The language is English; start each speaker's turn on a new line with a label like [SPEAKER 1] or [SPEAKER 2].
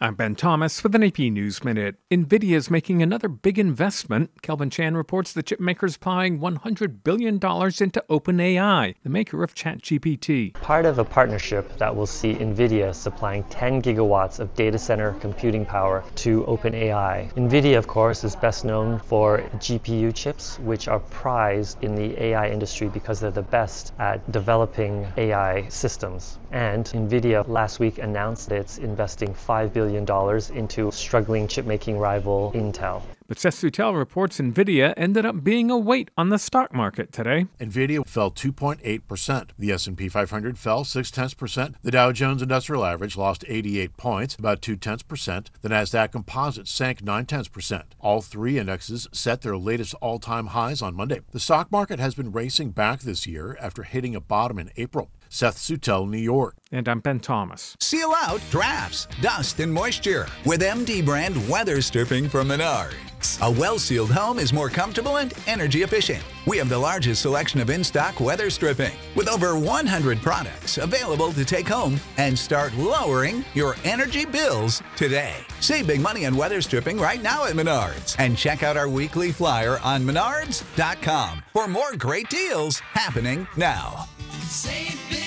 [SPEAKER 1] I'm Ben Thomas with an AP News Minute. NVIDIA is making another big investment. Kelvin Chan reports the chip maker's applying $100 billion into OpenAI, the maker of ChatGPT.
[SPEAKER 2] Part of a partnership that will see NVIDIA supplying 10 gigawatts of data center computing power to OpenAI. NVIDIA, of course, is best known for GPU chips, which are prized in the AI industry because they're the best at developing AI systems. And NVIDIA last week announced that it's investing $5 billion into struggling chip-making rival Intel.
[SPEAKER 1] But Seth Suttel reports NVIDIA ended up being a weight on the stock market today.
[SPEAKER 3] NVIDIA fell 2.8%. The S&P 500 fell 0.6%. The Dow Jones Industrial Average lost 88 points, about 0.2%. The Nasdaq Composite sank 0.9%. All three indexes set their latest all-time highs on Monday. The stock market has been racing back this year after hitting a bottom in April. Seth Suttel, New York.
[SPEAKER 1] And I'm Ben Thomas.
[SPEAKER 4] Seal out drafts, dust, and moisture with MD brand weather stripping from Menards. A well-sealed home is more comfortable and energy efficient. We have the largest selection of in-stock weather stripping with over 100 products available to take home and start lowering your energy bills today. Save big money on weather stripping right now at Menards and check out our weekly flyer on menards.com for more great deals happening now.
[SPEAKER 5] Save big.